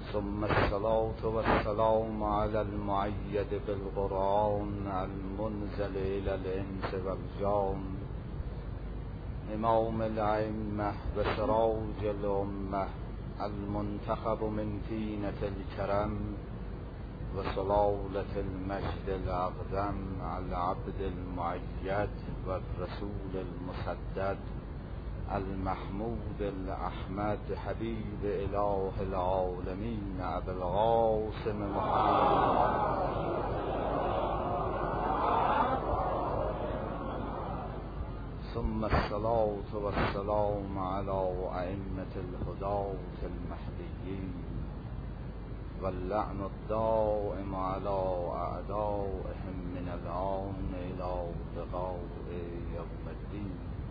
ثم الصلاة والسلام على المؤيد بالقرآن المنزل إلى الإنس والجان إمام الأئمة وسراج الأمة المنتخب من طينة الكرم وسلالة المجد الأقدم العبد المؤيد والرسول المسدد المحمود الأحمد حبيب إله العالمين أبي القاسم محمد ثم الصلاة والسلام على أئمة الهداة المهديين واللعن الدائم على أعدائهم من الآن إلى لقاء يوم الدين.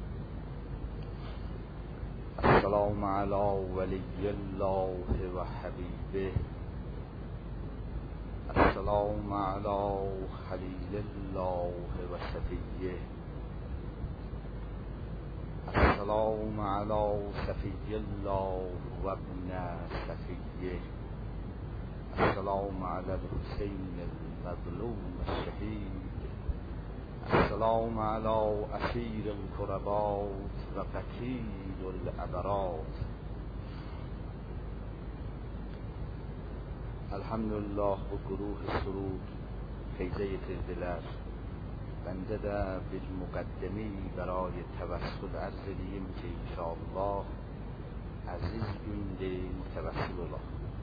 السلام على ولي الله وحبيبه، السلام على خليل الله وصفيه، السلام على صفي الله وابن صفيه، السلام على الحسين المظلوم الشهيد، السلام على أسير الكربات وقتيل الأبرات. الحمدلله bu گروه سرود فیضه تزدلر بنده در بالمقدمی برای توسل عرض دیم که انشاءالله عزیز بینده توسل الله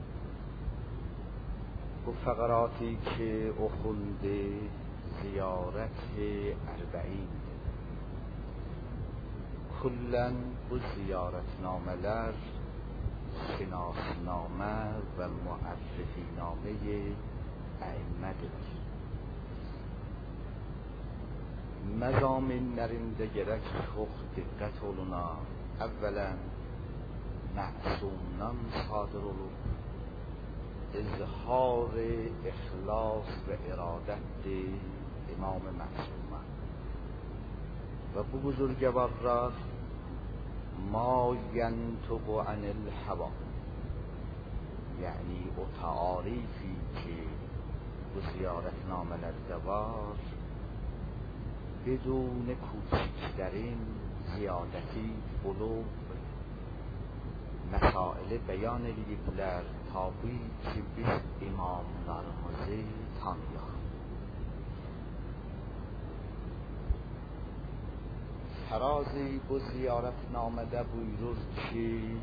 bu فقراتی که اخونده زیارت اربعین کلن bu ziyaretnameler şinasname ve muarrifiname ائمه‌dir. Məzaminlərində gərək çox diqqət oluna. Əvvələn məsumdan sadır olur. İzhar ixlas və iradətdir İmam Məsumə. Və bu buzurgəvarlar ما ینطق عن الهوا، یعنی o تعاریفی که bu ziyaretnamelerde var بدون کوچکترین زیادتی بلوغ مسائل beyan ediblər tabi ki biz imamlarımızı tanıyaq. فرازی bu ziyaretnamede buyurur ki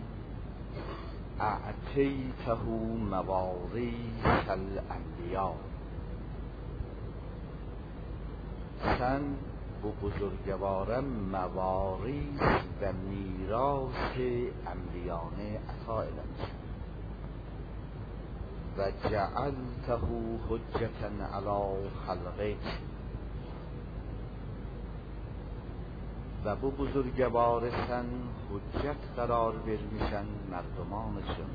اعطیته مواریث الانبیا، sen bu بزرگوارم مواریث و میراث انبیانه عطا eləmişsin و جعلته حجة علی خلقک، و bu buzurgəvarı sən hüccət qərar vermişən mərduman üçün.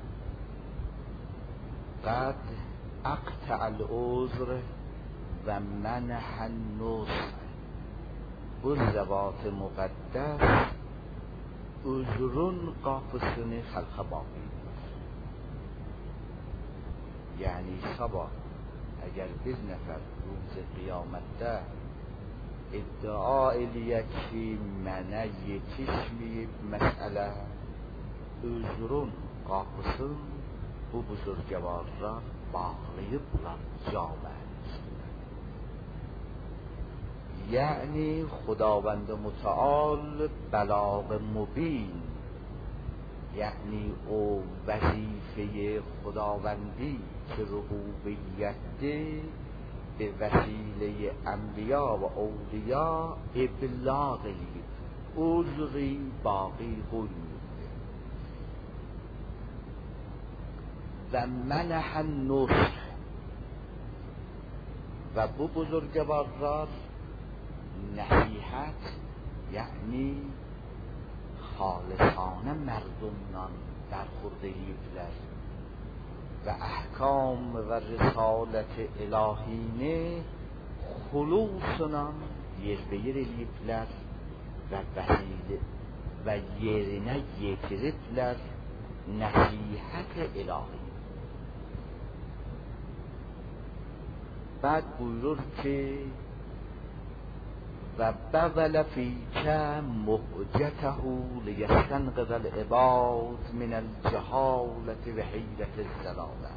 قد اقطع العذر و منح النصح، bu zəvat müqəddəs üzrün qapısını xalqa bağlayır. Yəni sabah əgər bir nəfər روز qiyamətdə ادعا eləyək ki mənə yetişməyib məsələ, özrün qapısın bu buzurgəvarlar bağlayıblar camiənin. یعنی خداوند متعال بلاغ مبین، یعنی او وظیفه خداوندی که ربوبیت به وسیله انبیا و اولیا ابلاغی عذری باقی قلوب و منح النصح، و bu buzurgəvarlar nəsihət, yəni xalisانه مردمdan برخورد ediblər و احکام و رسالت الهینه خلوصla yerbeyer eləyiblər və vəsilə və yerinə yetiriblər nəsihət ilahi. بعد بuyurur که و بذل فیک مهجته لیستنقذ العباد من الجهالة و حیرة الضلالة.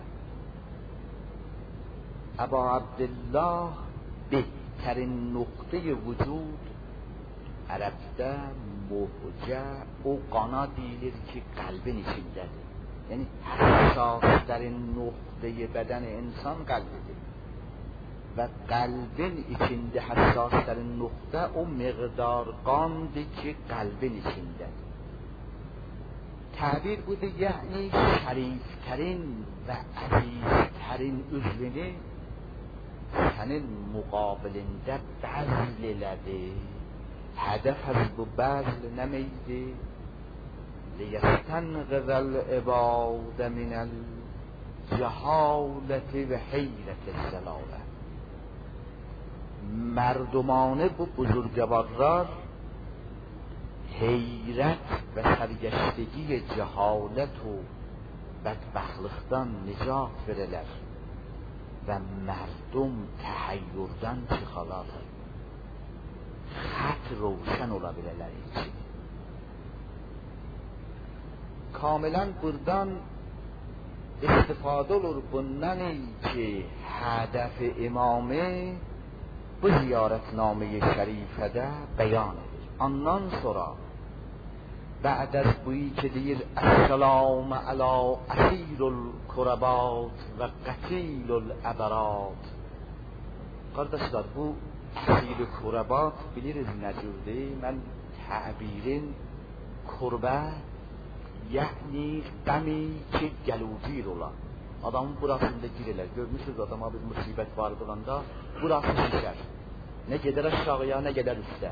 ابا عبدالله بهترین نقطه وجود Ərəbdə muhcə o qana deyilir ki, qəlbin içindədir. Yəni, həssaslərin nöqtəyi bədəni insan qəlbidir. Və qəlbin içində həssaslərin nöqtə o miqdar qandır ki, qəlbin içindədir. Təbir budur, yəni şəriflərin və əzizlərin üzvünü sənin müqabilində bəzl elədi. هدف از بذل نمیدی لیستنقذ العباد من الجهالة و حیرة الضلالة. مردمانه bu بزرگوارlar حیرت و سرگشتگی جهالت و بدبختlikdən nicat verirlər və mərdum təhayyürdən çıxarlar. خط روشن ola bilərlər için. Kamilen buradan istifadə olur bundan ki, hədəf imamı bu ziyarətnamə-i şərifədə bəyan edir. Ondan sonra بعد از بویی که deyir السلام علی اسیر الکربات و قتیل العبرات. Qardaşlar, bu əsir kurbat biliriz necurdur. Mən təbirin kurba yəni qəmi ki gəlugir olan adamın burasında girilər. Görmüşsünüz adama bir musibət var olanda burası şişər. Nə gedər aşağıya, nə gedər üstə.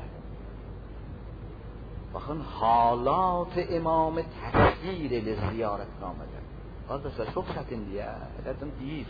Baxın, halat imamı təsvir edir ziyarətnamədə. Qardaşlar, çox çətindir ya. Elədim deyir.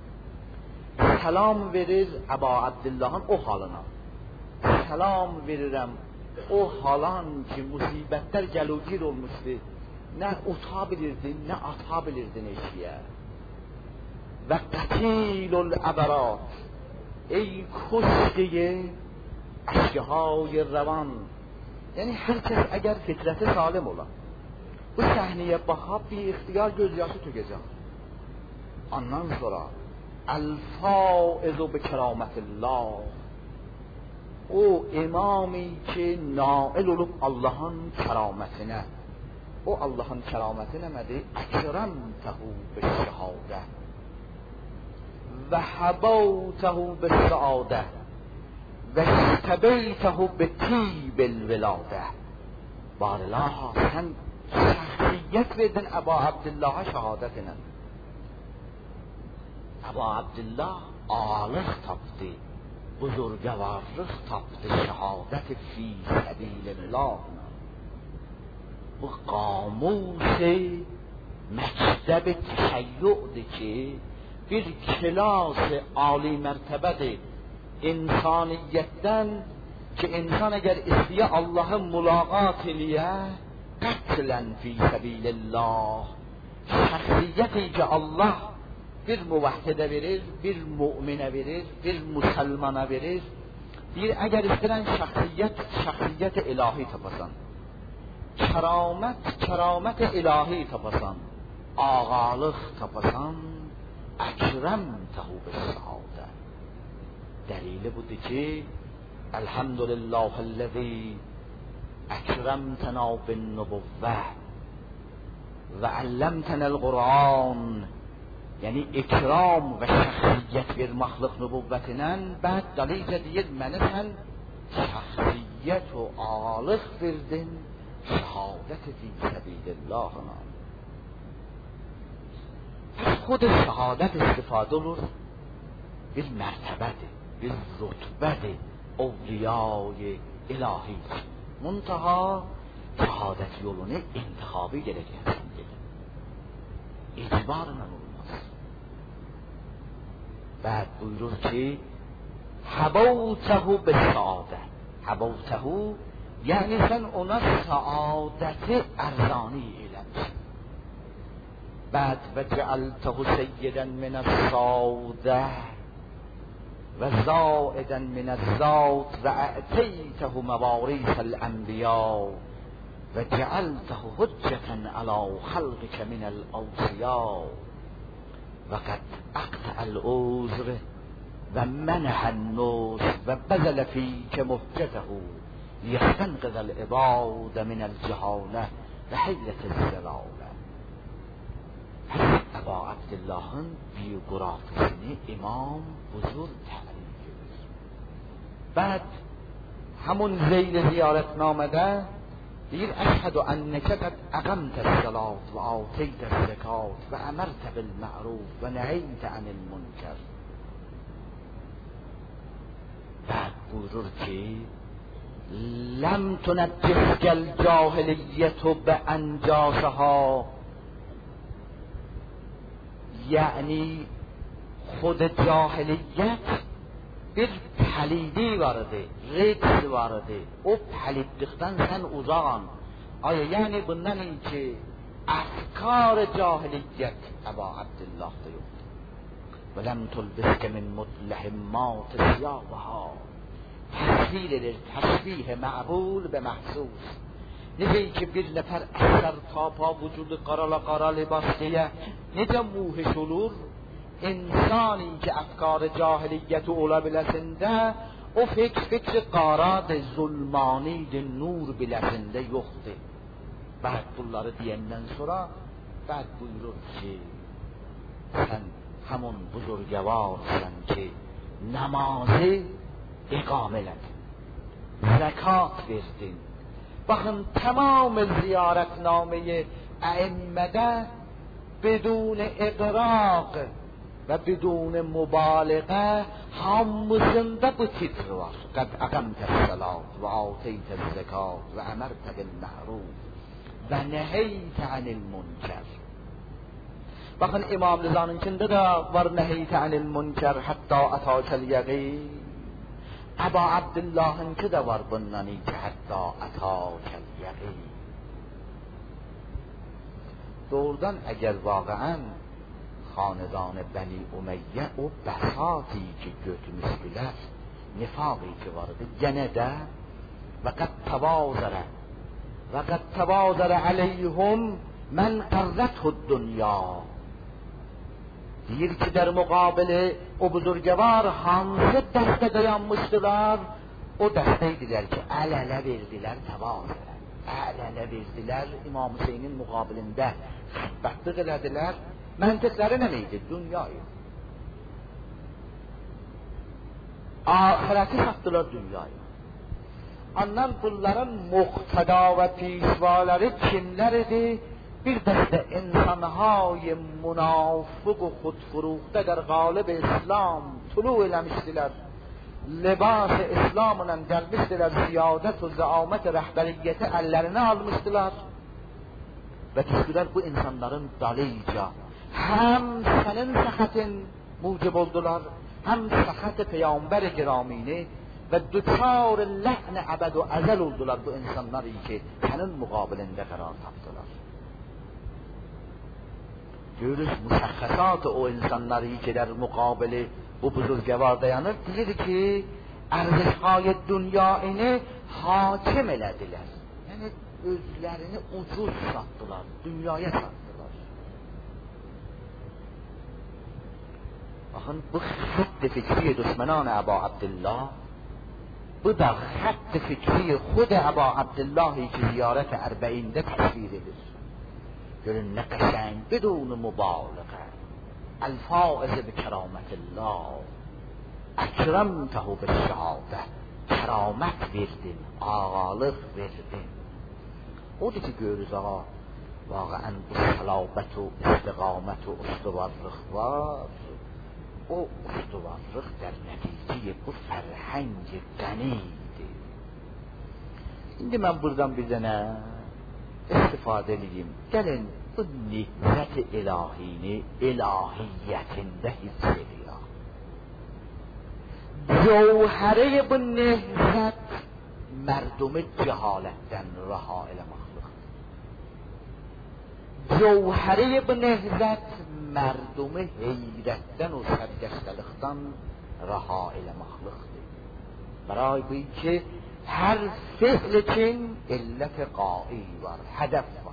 Selam verir Aba Abdullah'ın o halına. Selam verirəm o halan ki musibətlər gəlugir olmuşdu. Nə uta bilirdin, nə ata bilirdin eşiyə. Və qətilul əbərat. Ey kuşdiye əşkihay rovan. Yəni hər kəs əgər fitrəti salim ola, bu səhnəyə baxıb bir ixtiyar gözyaşı tökəcək. Ondan sonra الفائز بکرامت الله، او امامی که نائل olub Allah'ın kerametine. O Allah'ın kerametine nədir? Əkrəmtəhu bişşəhadə və həbavtəhu bişşəadə və istəbeytəhu bitîbil viladə. Barilaha, sən şəxsiyyət verdin Əba Abdullah'a şəhadətlə. Əba Abdullah alıq tapdı, buzurgavarlıq tapdı, şəhadət fi səbilillah. Bu qamus-i məktəb təşəyyüdür ki, bir kilas âli mərtəbədir insaniyyətdən ki, insan əgər istəyə Allah'ı mülaqat eləyə, qətlən fi səbilillah. Şəxsiyyəti ki, Allah bir muvahhidə verir, bir müminə verir, bir müsəlmana verir. Deyir, əgər istəyən şəxsiyyət ilahi tapasan, kəramət ilahi tapasan, ağalıq tapasan, əkrəmtəhu bis-səadə. Dəlili budur ki, elhamdülillahəl-ləzi əkrəmtənə bin-nübüvvə və əlləmtənəl-Qur'an. Yəni ikram və şəxsiyyət verməklik nübüvvətindən bəd dalicə deyir, mənə sən şəxsiyyət və ağalıq verdin, şəhadət fi səbilillahına. Pəs xud şəhadət istifadə olur, bir mərtəbədir, bir rütbədir, evliyay ilahi. Muntaha şəhadət yolunu intixabi gələcəksən gedir. İtibarla olur. بعد buyurur ki həbavtəhu bis-səadə. Həbavtəhu yəni sən ona səadəti ərzani eləmişsin. بعد və cəaltəhu seyyidən minəs-səadə. و زائدا من الذات و اعطیته مواریث الانبیاء و جعلته حجة علی خلقك من الاوصیاء و قد اقطع العذر و منح النصر و بذل فیک مهجته لیستنقذ العباد من الجهاله و حیلة الضلاله. ابا عبدالله بیوگرافیسini امام بزرگ تعریف کرد. بعد همون ذیل زیارتنامه ده دیر اشهد انک قد اقمت الصلاة و آتیت الزکات و امرت بالمعروف و نهیت عن المنکر. بعد بزرگ که لم تنجسک الجاهلیت بانجاسها، یعنی خود جاهلیت bir پلیدی vardı, رجس vardı. O پلیدlikten sen uzağın. Aya yani bundan ki afkar cahiliyet Ebu Abdullah'da yoktu. Ve lem tulbiske min mutlehimmat siyabaha. Tesvir eder, teşbih ma'bul ve mahsus. Necə ki bir nəfər əsər tapa vücudu qara libas deyə necə muhiş olur, insani ki əfkar cahiliyyəti ola biləsində o fikr qarad zulmanid nur biləsində yoxdur. Bəd bunları deyəndən sonra bəd buyurur ki sən həmun buzurgəvarsan ki namazı iqam elədin, zəkat verdin. Bakın tamam ziyaretname-i ائمه بدون اغراق و بدون مبالغه همزنده bu titr var. قد اقمت الصلاة و آتیت الزکات و امرت بالمعروف و نهیت عن المنکر. bakın İmam Rıza'nın içinde de var neheyt anil münker hatta atakel yaqin. Ebu Abdullah'ın ki de var bundan ki hatta atakel yaqin. Doğrudan eğer vaqa'an xanedan Beni Umeyye o bəsati ki götürmüşdülər, nifaqi ki vardı, gene de ve qad tavazara aleyhum men qarrathu dünya. Deyir ki در مقابل o buzurgəvar hansı dəstə dayanmışdılar? O dəstəydiler ki əl-ələ verdiler tavazara. Əl-ələ verdiler İmam Hüseyin'in muqabilində xətbətlik elədilər. Məntiqləri nə idi? Dünyayı. Ahireti sattılar dünyayı. Onlar bunların muqtada ve pişvaları kimler idi? Bir dəstə insanهای منافق و خودفروخته در قالب اسلام طلوع eləmişdilər. Libas İslamla gəlmişdilər, ziyadət و زعامت rəhbəriyyəti əllərinə almışdılar. Və düşdülər bu insanların dalıca. Həm sənin səxətin mucib oldular, həm səxət Peyğəmbər giramini və düçar ləhn əbəd و əzəl oldular bu insanları ki sənin müqabilində qərar tapdılar. Görürüz müşəxxəsat o insanları ki در مقابل bu buzurgəvar dayanır, deyir ki ərzişهای dünyayını hakim elədilər. Yəni özlərini ucuz sattılar, dünyaya sattılar. Baxın bu xətt fikri düşmənan Əbu Abdullah, bu da xətt fikri xud Əbu Abdullahı ki ziyarət ərbəində təşvir edir. Görün ne قشنگ بدون مبالغه الفائز بکرامت الله اکرمته بالشهاده keramet verdin, ağalıq verdin. Odur ki görürüz ağa واقعا bu salabət و istiqamət و ustavarlıq var. O ustavarlıq در nəticə bu fərhəng qənidir. İndi mən buradan bir dənə istifadə edeyim. Gəlin bu nihzət ilahini ilahiyyətində hiss ediyor. Cevhəri bu nihzət mərdumu cəhalətdən rəha eləməkdir. Cevhəri bu nihzət mərdumu heyrətdən o sərgəstəlikdən رحائل مخلوق دی. برای بی که هر فعل چین علت قایی وار، هدف وار.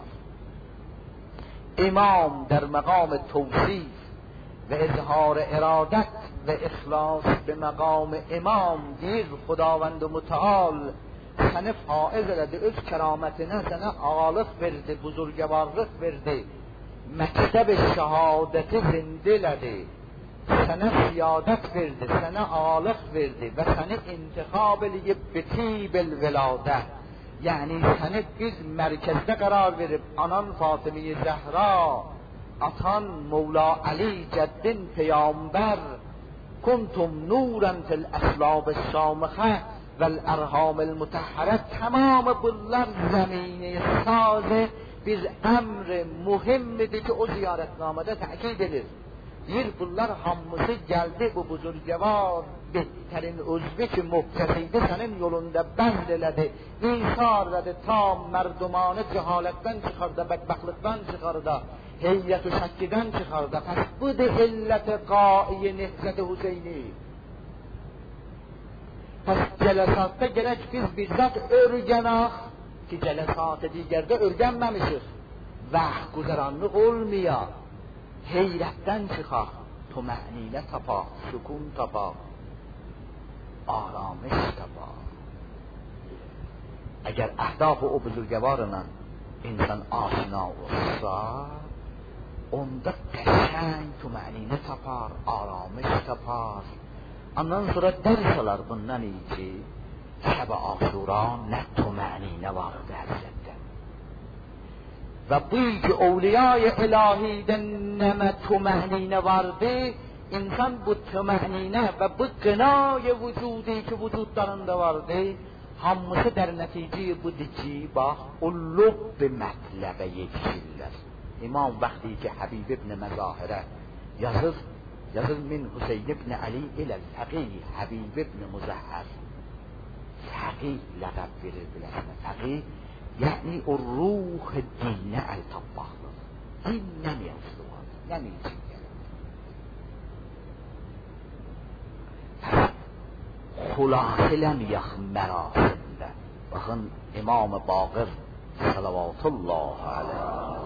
امام در مقام توصیف و اظهار ارادت و اخلاص به مقام امام دیر خداوند و متعال سنه فائز لده از کرامت نه سنه آلق برده بزرگوارق برده مکتب شهادت زنده لده سنه سیادت برده سنه آلق برده و سنه انتخاب لیه بطیب الولاده، یعنی سنه biz مرکزده قرار برده. آنان فاطمه زهرا، اتان مولا علی جدین پیامبر، کنتم نورا فی الاسلاب الشامخه و الارحام المطهره. تمام بلر زمینه سازه biz امر مهم دی که او زیارتنامده تأکید edilir. Bir bunlar hamısı geldi bu buzurgevar بهترین عضوی که مبتدیده سنین یولونده بند لده ایثار لده تا مردمانه جهالتن چخارده بدبختلکتن چخارده هیئت و شکیدن چخارده. پس بود علت قایی نهضت حسینی. پس جلساtta gerek biz bizzat örgenak ki celesat digerde örgenmemişiz. Vaxt guzaranlık olmuyor. Heyretten çıkar, tumanine tapa, sükun tapa, آرامش تبا. اگر اهداف او بزرگوارنا انسان آشنا olsa onda qəşəng tumanine tapar, آرامش tapar. Ondan sonra ders alır bundan iyi ki şəb-i Aşura nə tumanine vardı Həzrətdə. Və bu ki evliyay ilahidən nəmə tumanine vardı. انسان bu tumanine ve bu gınay vücudi ki vücutlarında vardı, hamısı der netice budur ki bak ullub bir metlebe yetişirler. İmam vakti ki Habib ibn Mezahire yazır min Hüseyin ibn Ali ile faqih Habib ibn Muzahhar. Faqih laqab verir bilesine. Faqih yani o ruh dine el-tabbahdır. Dinle mi yazılır? Yani için. خلاصلمیخ مراسمده. bakın İmam-ı Baqir salavatullah aleyh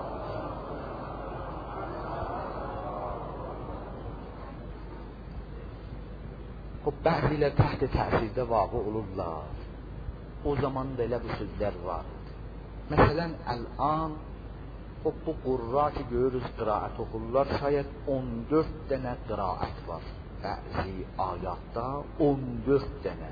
خب بعضیler تحت تأثیرde واقع olurlar. O zaman belə bu sözler var. Mesela الان خب bu qurra ki görürüz qıraat okurlar, şayet 14 dənə qıraat var. Bəzi ayatda 14 dənə.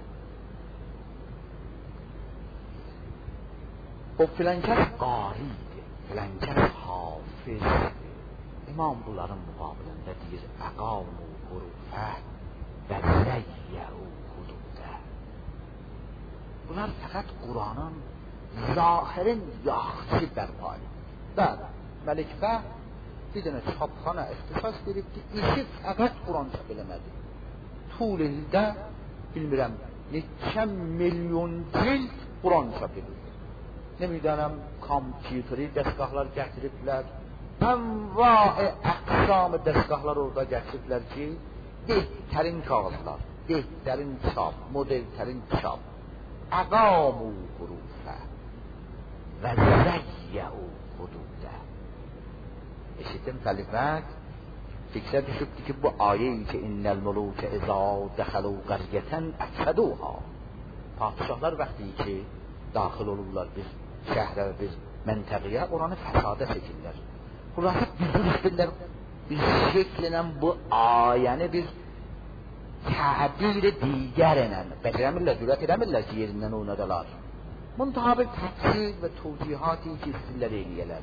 O filankəs qariydi, filankəs hafizdi. İmam bunların müqabilində deyir, əqamu hurufə və ləyyəhu hududə. Bunlar fəqət Quranın zahirin yaxşı bərpayı. Bəli, Məlikbə bir dənə çapxana ixtisas veribdi, işi fəqət Quran çap eləmədi. Tul ildə, bilmirəm, neçə milyon cild Quran çap edirdi. Nemiddənəm, kompüteri dəstgahlar gətiriblər, ənva-i əqsam-ı dəstgahlar orada gətiriblər ki, behtərin kağızlar, behtərin çap, modeltərin çap, əqamu hurufə və zəyyəu hududə. Eşittim kalimat, fikre düşübdü ki bu ayeyi ki innel muluke izâ dexelû qaryeten efsedûhâ. Padişahlar vaxtı ki daxil olurlar biz şəhərə, biz məntəqiyə, oranı fəsada çəkirlər. Xülasə düzdür istəyirlər, biz şekllə bu ayəni biz təbir-i digərlə bəcərəmirlər, cürət edəmirlər ki yerindən oynadalar. Muntahabı təfsir və tövcihati ki istəyirlər eləyələr.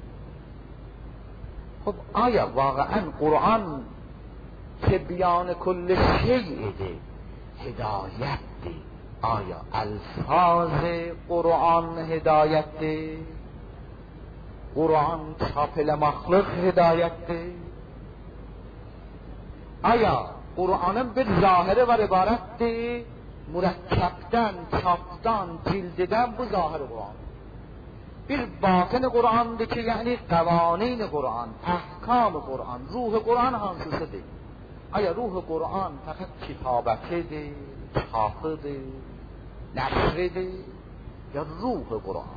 خب آیا واقعا قرآن تبیان کل شیء ده هدایت ده؟ آیا الفاظ قرآن هدایت ده؟ قرآن چاپل مخلوق هدایت ده؟ آیا قرآن به ظاهره و عبارت ده؟ مرکبدن، چاپدن، جلددن bu ظاهر قرآن. bir batın Kur'an'dır ki yani kavanîn Kur'an, ahkam Kur'an, ruh Kur'an hansısıdır. آیا روح قرآن فقط کتابته ده، چاپه ده، نشر ده، یا روح قرآن؟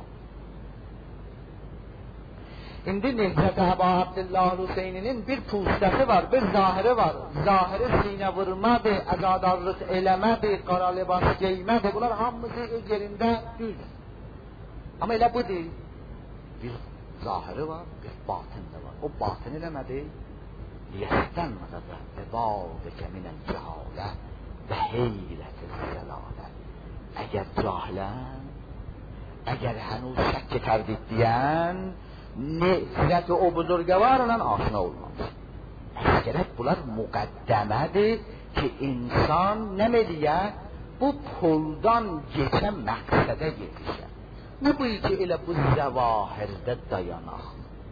İndi Nehrət Əbu Abdullah Hüseyninin bir pustəsi var, bir zahiri var. Zahiri sinə vurmadır, əzadarlıq eləmədir, qara libas geymədir. Bunlar hamısı öz yerində düz. Amma elə budur. Bir zahiri var, bir batın da var. O batın eləmədir. Liyəstənmədə bəbadəkə minən cəhalə və heyrəti zəlalə. Əgər cahilən, əgər hənuz şəkk tərdid deyən, نفرت او بزرگواران آشنا olmaz. Əsgərət bunlar müqəddəmədir ki, insan nəməliyə bu puldan geçən məqsədə yetişər. Nə bu ki, elə bu zəvahirdə dayanaq.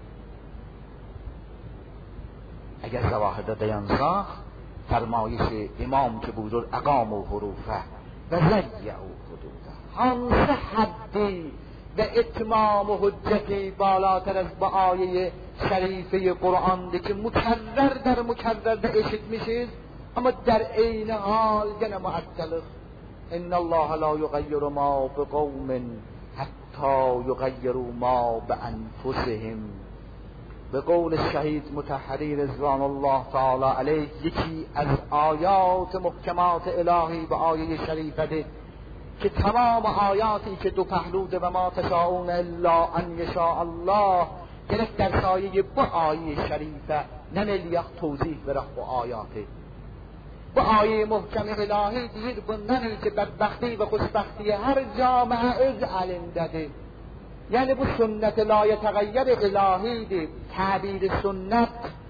Əgər zəvahirdə dayansaq, fərmayişi imam ki buyurur, əqam-ı hurufə və zəyyəu hududə. Hansı həddi ve etmam-ı hücceti balatır az bu ayet-i şerife-i Kur'an'daki mükerrer de eşitmişiz ama der eyni hal gene muaddalıq. İnna Allah la yugayyiru ma bi kavmin hatta yugayyiru ma bi anfusihim. Ve kavl şehid mutahhiri rızvanullah Teala aleyh yeki az ayat muhkemat ilahi bu ayet-i şerifedir که تمام آیاتی که دو پهلوده و ما تشاءون الا ان یشاء الله گرفت در سایه bu آیه شریفه نمیلیق توضیح بره bu آیاتی bu آیه محکم الهی deyir bundan ki بدبختی و خوشبختی هر جامعه öz elindedir. Yani bu sünnet la yetagayyir ilahidir. تعبیر سنت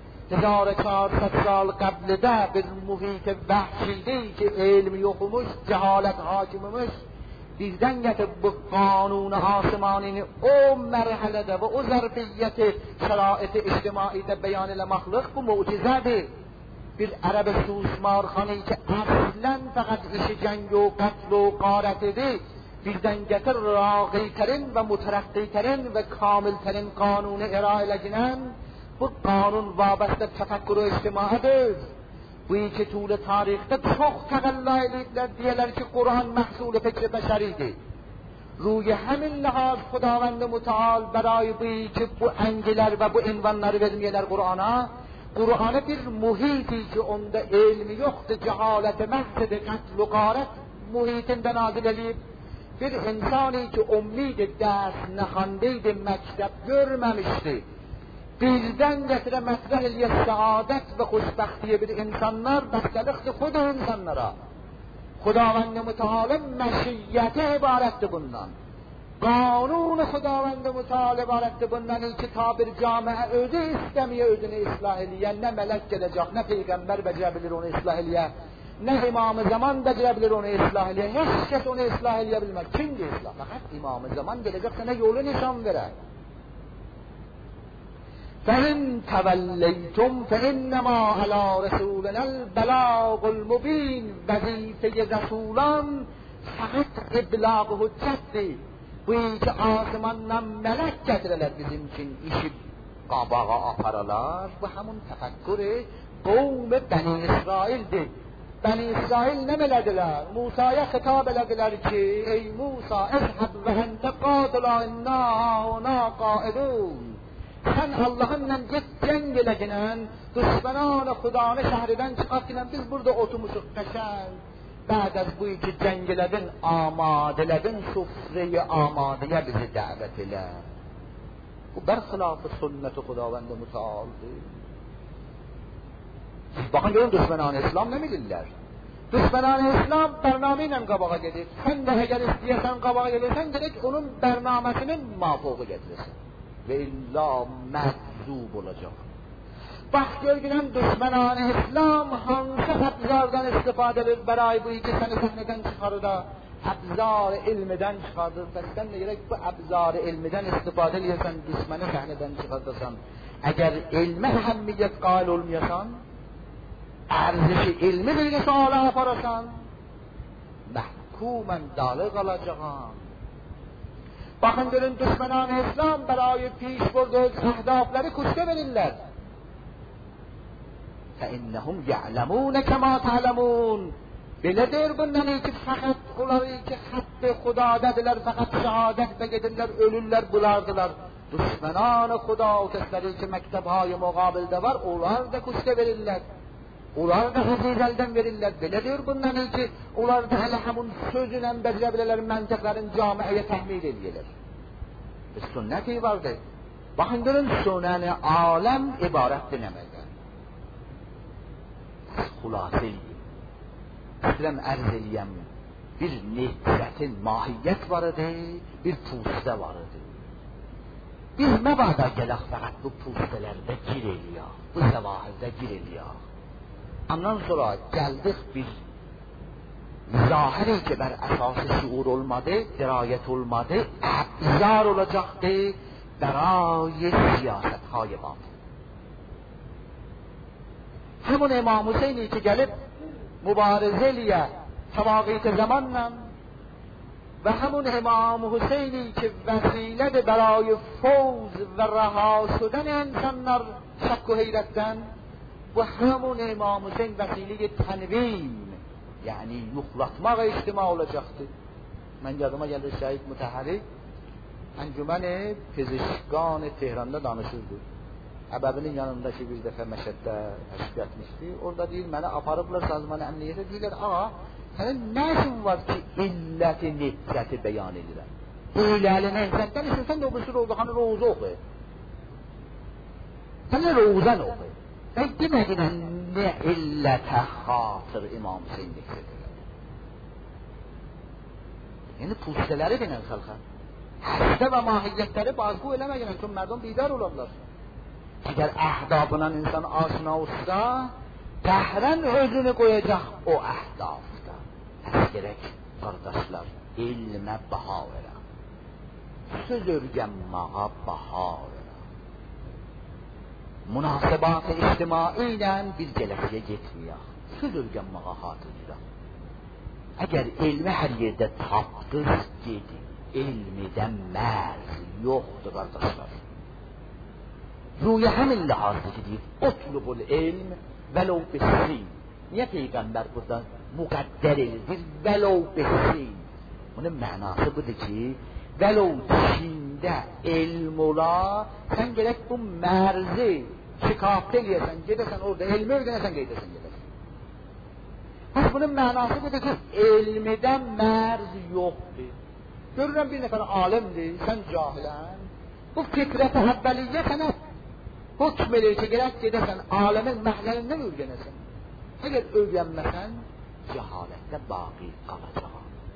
1400 سال قبل ده به محیط وحشیده‌ای که علم یokmuş, cehalet hakimmiş bizden getirip bu kanun آسمانی o merhalede ve o zarfiyeti şerait içtimaide beyan eləməklik bu mucizedir. Bir Arab susmarxanı ki aslen fakat işi cengi و qatl و qarət idi bizden getir rağîterin ve muterakkîterin ve kamilterin kanunu iraileginen bu qanun vabasta tefekkür içtimaidir. Bu iki طول tarixdə çox təqalla ediblər deyirlər ki Kur'an محصول فکر بشریdir. روی همین لحاظ خداوند متعال برای که bu انگیlər və bu ünvanları verməyələr Kur'an'a. Kur'an'a bir muhiti ki onda elmi yoxdur, cehaleti məhsidi, qatl و qarət muhitində nazil edib. Bir insani ki ummiydi, dərs nəxandiydi, məktəb görməmişdi. Bizden getire mətrəh eləyə səadət və xoşbəxtiyə bir insanlar bəxtəlikdir xud insanlara. Xudavənd müteala məşiyyəti ibarətdir bundan. Qanun Xudavənd müteala ibarətdir bundan ki ta bir camiə özü istəməyə özünü islah eləyə, nə mələk gələcək, nə peyğəmbər becərə bilir onu islah eləyə, nə imam-ı zaman becərə bilir onu islah eləyə, heç kəs onu islah eləyə bilməz. Kimdir islah? Fəqət imam-ı zaman gələcək sənə yolu nişan verər. فَإِنْ تَوَلَّيْتُمْ فَإِنَّمَا عَلَى رَسُولِنَا الْبَلَاغُ الْمُبِينُ وظیفه رسولان فقط ابلاغ حجتdir. Bu iki asmandan melek getirirler bizim için işi qabağa aparalar. Bu hamun tefekkürü qavm Bəni İsraildir. Bəni İsrail ne melediler? Musa'ya hitap elediler ki ey Musa ezheb ve ente qatila inna huna qaidun. Sen Allah'ınla git ceng eləyinən, düşmanı Xudanı şəhridən çıxartınən biz burada oturmuşuq qəşəng. Bəd az bu iki ceng elədin, amadələdin, sufreyi amadəyə bizi dəvət elə. Bu bərxilafı sünnət-i Xudavənd-i mütealdir. Bakın görün düşmanı İslam ne bilirler? Düşmanı İslam bərnamə ilə qabağa gedir. Sen de əgər istəyəsən qabağa gelirsən, gerek onun bərnaməsinin mafuğu getirirsin. Ve illa meczub olacak. Bak görgünüm düşmanı İslam hangi habzardan istifade edilir beray bu iki seni sahneden çıkarır da habzar ilmiden çıkardır. Sen de gerek bu habzar ilmiden istifade ediyorsan düşmanı sahneden çıkartırsan. Eğer ilme ehemmiyet qail olmayasan, erzişi ilmi bir suala yaparsan, mahkumen dalı kalacağım. Bakın görün düşmanı İslam برای پیش برد اهدافları کشته verirler. فانهم یعلمون کما تعلمون. Belədir bundan ki faqat onları ki haqqı Xudadadılar, faqat şehadet begedirler, ölürler, bulardılar. Düşmanı Xuda o kəsləri ki məktəbhay muqabildə var, onlar da kuşta verirlər. Onlar da hızlı eldən verirlər. Belədir bundan ki onlar da hələ həmun sözünə bəzə bilərlər, məntiqlərin camiəyə təhmil edirlər. Bir sünnəti vardır. Baxın görün sünnəni aləm ibarətdir nəmədən. Xülasəyi İslam ərz eləyəm, bir nehcətin mahiyyət var idi, bir pustə var idi. Biz məbada gələk fəqət bu pustələrdə gir eləyək, bu zəvahirdə gir eləyək. Ondan sonra gəldik bir zahiri ki bər əsası şuur olmadı, dirayət olmadı, əbzar olacaqdı برای siyasətهای باطل. همون امام حسینی که gəlib mübarizə eləyə təvaqit zamanla və həmun imam Hüseyni ki vəsilədir برای فوز və رها شدن insanlar şək و heyrətdən, bu həmun imam Hüseyn vəsilə tənvim, yəni yuxlatmaq ictima olacaqdır. Mən yadıma gəlir Şəhid Mütəhhəri Əncümən Pezişkan Tehran'da danışırdı. Əbəbinin yanındakı bir dəfə Məşəddə təşrif etmişdi. Orada deyir, mənə aparıblar sazmanı əmniyyətə, deyirlər, ağa, sənin nə işin var ki, illəti, neccəti bəyan edirəm. Eyləli nəhzətdən istəsən də o bir sürü olduqanı roğuza oxu. Sən də roğuzan oxu. Və demədinə nə illətə xatır İmam Hüseyin neccədir. Yəni pulsələri binən xalqa. Həstə və mahiyyətləri bazqu eləməyən, çünkü mərdum bidar olarlar. Əgər əhdabından insan aşina olsa, dəhrən özünü qoyacaq o əhdafda. Həs gerək, qardaşlar, ilmə baha verə. Söz örgənmağa baha verə. Münasibat-ı ictimai ilə bir gələsiyə getməyək. Söz örgənmağa hatırlayaq. Əgər elmi hər yerdə tapdınız, gedin. Elmidən mərz yoxdur, qardaşlar. Ruya həmin ləhazdır ki, deyir, otlubul ilm vələv bissin. Niyə Peyğəmbər burada müqəddər edir? Vələv bissin. Bunun mənası budur ki, vələv Çində elm ola, sən gerək bu mərzi şikafdə eləyəsən, gedəsən orada, elmi öyrənəsən, qeydəsən, gedəsən. Bəs bunun mənası budur ki, elmidən mərz yoxdur. Görürəm bir nəfər alimdir, sən cahilən. Bu fikrət-i həbbəliyyə sənə hükm eləyir ki, gerək gedəsən, aləmin məhləlindən öyrənəsən. Əgər öyrənməsən, cəhalətdə baqi qalacaq.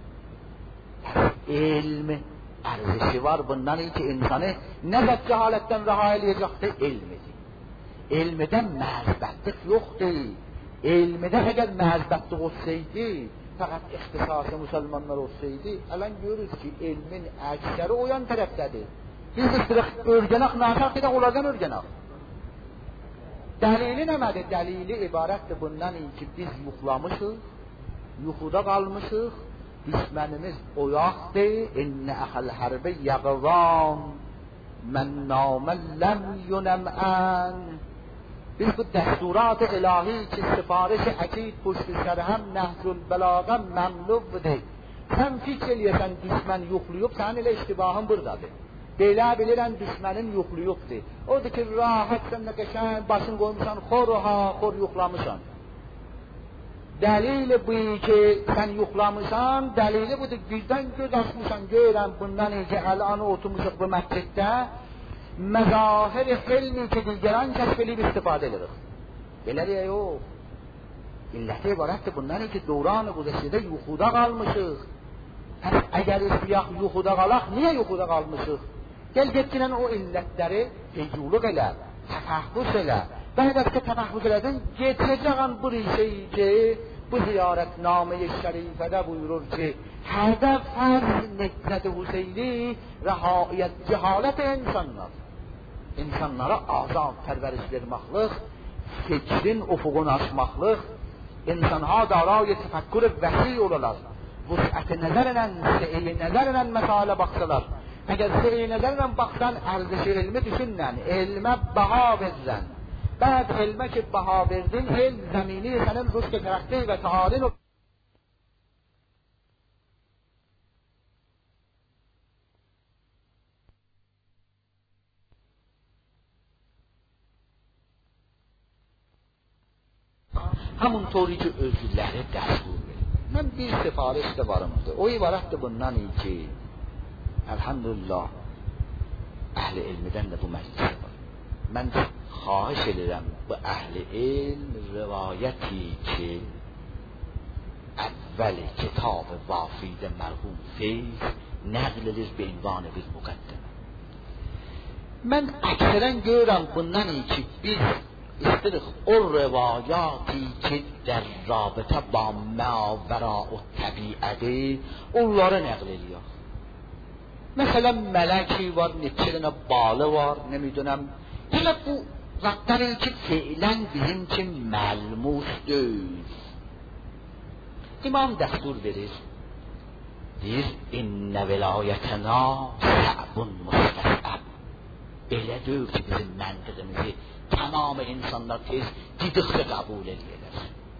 Elm ərzişi var bundan ki, insanı nə və cəhalətdən rəha eləyəcəkdir? Elmidir. Elmidən məhzbətlik yoxdur. Elmidə əgər məhzbətlik olsaydı, fəqət ixtisası müsəlmanlar olsaydı, ələn görürüz ki, elmin əksəri o yan tərəfdədir. Biz örgənək, naşaq edək, onlardan örgənək. Dəlili nəmədir? Dəlili ibarətdir bundan ki, biz yuxlamışıq, yuxuda qalmışıq, düşmənimiz oyaqdır, İnnə əxəl hərbi yəqvan, mən namən ləm yunəmən. Biz bu dəsturat-ı ilahi ki, sifariş-i əkid puştu sərhəm nəhcül bəlağəm məmnubdir. Sən fikr eləyəsən düşmən yuxluyub, sənin elə iştibahın buradadır. Belə bilirən düşmənin yuxluyubdur. Odur ki, rahat sən nə qəşən, başın qoymuşsan, xor yuxlamışsan. Dəlili bu ki, sən yuxlamışsan, dəlili budur, birdən göz açmışsan, görən bundan ki, əl-anı oturmuşuq bu məsciddə, məzahir-i xilmi ki, digərən kəşf edib istifadə edirik. Belə deyə yox. İlləti ibarətdir bundan ki, dövran-ı qudəsidə yuxuda qalmışıq. Həs əgər istəyək yuxuda qalaq, niyə yuxuda qalmışıq? Gəl getkinən o illətləri tecrübə elə, təfəhvüs elə. Bəhdəfdə təfəhvüs elədin, getirəcəyən bu şeyi ki, bu ziyarətname-i şərifədə buyurur ki, hədəf hər neccət-i Hüseyni rəhaiyyət, cəhalət insanlar. İnsanlara azad pərvəriş verməklik, fikrin ufuğunu açmaqlik, insanha darayı təfəkkür vəsi olalar. Vüsət-i nəzərlə, seyi nəzərlə məsələ baxsalar. Əgər seyi nəzərlə baxsan, ərzişi ilmi düşünən, elmə baha verirən. بعد علمه که بها بردین علم زمینی سنن روش که ترخته و تعالین و همون طوری که özürləri dəstور verir. Mən bir sifariş də varımdır. O ibarətdir bundan ki, elhamdülillah, əhl-i ilmidən də bu məclisə var. Mən xahiş edirəm bu əhl-i ilm rivayəti ki, əvvəl kitab vafidə mərhum Feyz nəql edir be ünvan bir müqəddimə. Mən əksərən görürəm bundan ki, biz استرخ او روایاتی که در رابطه با ماوراء الطبیعه onları نقل ediyor. Mesela meleki var, neçeline bağlı var, nemiddunam. Hele bu zatların ki fiilen bizim için melmus değil. İmam destur verir. Deyir, inne velayetena sa'bun mustasab. Belə deyir ki bizim məntiqimizi tamam insanlar tez didıqda qəbul edirlər.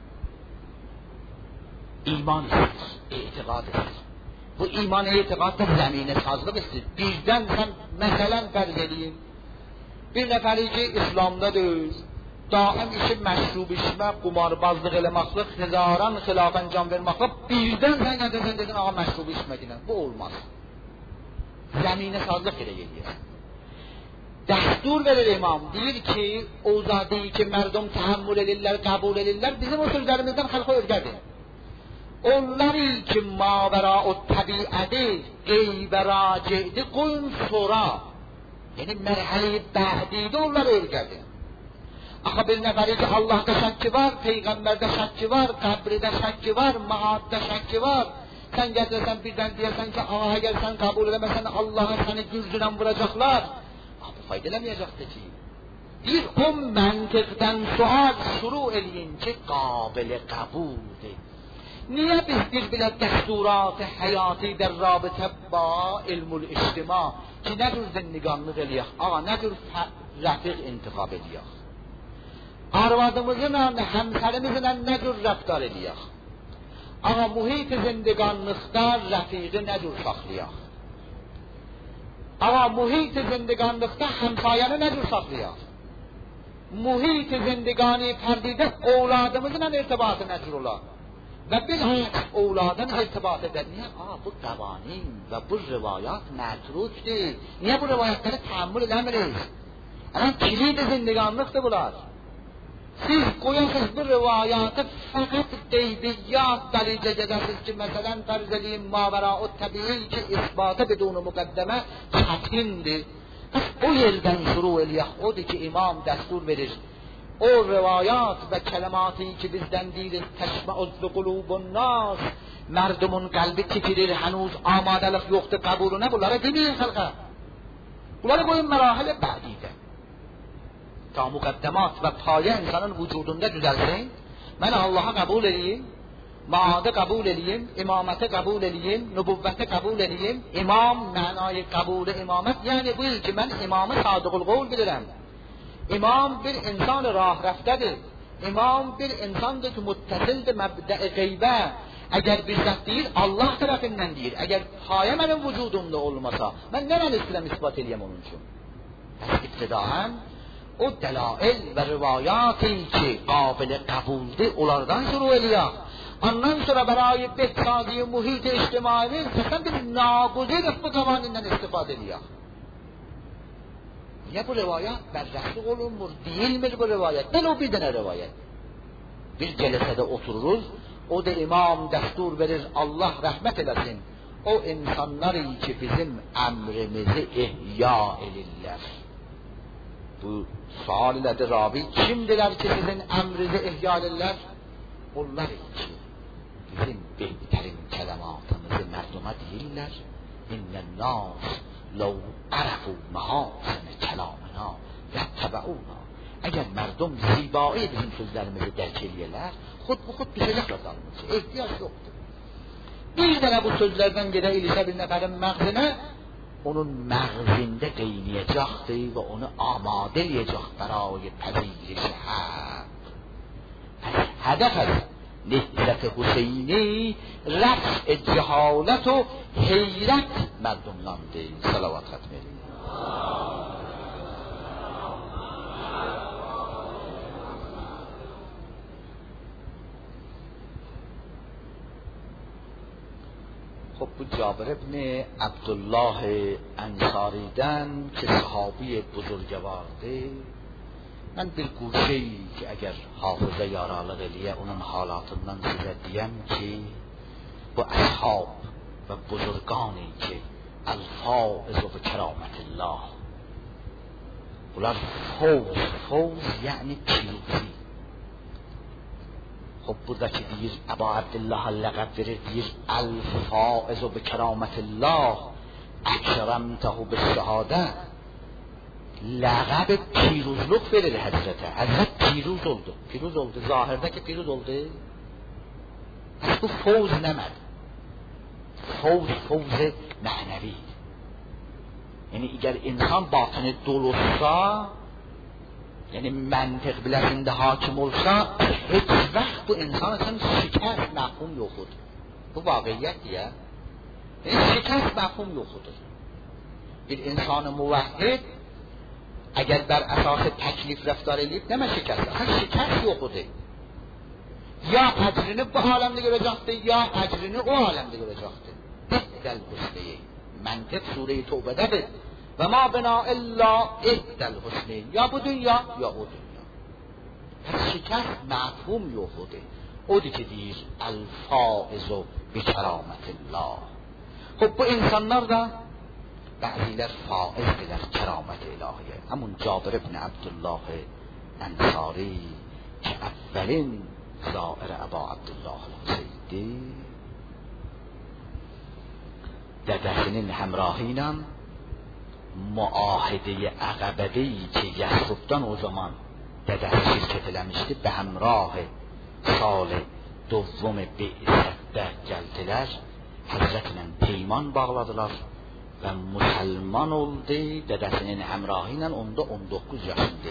İman istəyir, etiqad istəyir. Bu iman etiqadda zəminə sazlıq istəyir. Birdən sən məsələn fərz edeyim. Bir nəfəri ki İslamda deyil, daim işi məşrub içmə, qumarbazlıq eləməklə, hezaran xilaf əncam verməklə, birdən sən gətirsən dedin, ağa məşrub içmədinə. Bu olmaz. Zəminə sazlıq elə edir. Dəstur verir imam, deyir ki, o zadeyi ki mərdum təhəmmül edirlər, qəbul edirlər, bizim o sözlərimizdən xalqa örgədir. Onları ki mavera-u təbiədi, qeybə raciydi, qoyun sonra, yəni mərhəli bə'diydi, onları örgədir. Axı bir nəfəri ki, Allah'da şəkki var, Peyğəmbərdə şəkki var, qəbridə şəkki var, maaddə şəkki var. Sən gətirsən birdən deyəsən ki, ağa əgər sən qəbul edəməsən, Allah'a səni gürzünən vuracaqlar. Fayda eləməyəcəkdir ki. Bir o məntiqdən sual şuru eləyin ki, qabil-i qəbuldir. Niyə biz bir-birə dəsturat-ı həyati در رابطه با علم-ül-اجتماع ki, nə cür zindiqanlıq eləyək, ağa, nə cür rəfiq intiqab eləyək? Arvadımızla, həmsərimizlə nə cür rəftar eləyək? Ağa, mühit-i zindiqanlıqda rəfiqi nə cür saxlayaq? Ama muhit-i zindiganlıkta hemsayanı ne cür saklıyor? Muhit-i zindigani perdide evladımızla irtibatı ne cür ola? Ve bilhassa evladın irtibatı eder. Niye? Bu kavanin ve bu rivayat metruktir. Niye bu rivayetleri tahammül edemiyoruz? Yani kilit-i zindiganlıktır bunlar. Siz koyasınız bu rivayatı fakat qeybiyyat dəlicəcədəsiz ki, məsələn, fərz edeyim, mavera-u təbii ki, isbatı bidun-u müqəddəmə çətindir. O yerdən şuru eləyək, odur ki, imam dəstur verir. O rivayat və kələmatı ki, bizdən deyilir, təşməuzlu qulubun nas, mərdumun qəlbi tipirir, hənuz amadəlik yoxdur, qəbuluna, bunlara demeyin xalqa. Bunları qoyun mərahil bədidə. تا مقدمات و پایه انسانın vücudunda düzelsin. Ben Allah'a kabul edeyim, maade kabul edeyim, imamete kabul edeyim, nübüvvete kabul edeyim. İmam manayı kabul imamet yani bu ki ben imamı sadıkul kavl bilirim. İmam bir insan rah raftedir. İmam bir insandır ki muttasildir mebde-i gaybe. Eğer bir zat değil Allah tarafından değil. Eğer paye benim vücudumda olmasa ben neden İslam ispat edeyim onun için? İptidaen o delail ve rivayatı ki qabil qəbuldir, onlardan şuru eləyək. Ondan sonra برای بهسازی محیط اجتماعی تصمیم bir naguzir bu qavanindən istifadə eləyək. Niyə bu rivayət bərrəxli olunmur, deyilmir bu rivayət? Nə o bir dənə rivayət? Bir cəlsədə otururuz, o da imam dəstur verir, Allah rəhmət eləsin. O insanlar ki bizim əmrimizi ihya edirlər. Bu sual elədi Rabi, kimdirlər ki sizin əmrinizi ihya edirlər? Onlar ki bizim behterin kələmatımızı mərduma deyirlər. İnnən nas لو عرفوا محاسن کلامنا یتبعونا. اگر مردم زیبایی bizim sözlerimizi درک eləyirlər, xud bu xud düşəcəklər dalımızı. Ehtiyac yoxdur. Bir dənə bu sözlərdən gedə ilişə bir nəfərin məğzinə, onun مغزinde قینیجاختی و اون آماده یجاخت برای پذیرش حق. پس هدف از نهضت حسینی رفع جهالت و حیرت مردم نانده. صلوات ختمه. خب جابر ابن عبدالله انصاریدن که صحابی بزرگوارده، من bir گوشه‌ای که اگر حافظه یارالıq eləyə onun halatından sizə deyəm ki, bu اصحاب و بزرگانی که الفائز و کرامت الله، bunlar فوز یعنی پیروزی. خب buradakı deyir Əbu Abdullah ləqəb verir, deyir الفائز و کرامت الله اکرمته بالشهاده، لقب پیروزلuk verir Həzrətə. Həzrət پیروز oldu. Zahirdə ki پیروز oldu. Pəs bu fevz nəmədir? Fevz mənəvi. Yəni əgər insan batını dolursa, yəni məntiq biləsində hakim olsa, heç vaxt bu insan üçün şikəst məfhum yoxdur. Bu vaqiyyətdir ya. Yəni şikəst məfhum yoxdur. Bir insan muvahhid اگر بر اساس تکلیف رفتار eləyib demə şikəst. Aslında şikəst yoxdur. Ya əcrini bu aləmdə görəcəkdir, ya əcrini o aləmdə görəcəkdir. İhdəl husneyn. Məntiq Sure-i Tövbədədir. Və ma bina illa ihdəl husneyn. Ya bu dünya, ya o dünya. Pəs şikəst məfhum yoxdur. Odur ki deyir el-faizu bi kerametillah. خب bu insanlar da بعضیler فائزdirlər keramet ilahiye. همون جابر ابن عبدالله انصاری که اولین زائر ابا عبدالله الحسینی، ددəsinin همراهی ilə müahidə əqəbədeyi ki Yəsribdən o zaman dədəsi şirkət eləmişdi, به همراه سال دوم بعثətdə gəldilər. Həzrətlə peyman bağladılar və müsəlman oldu. Dədəsinin həmrahı ilə onda 19 yaşında.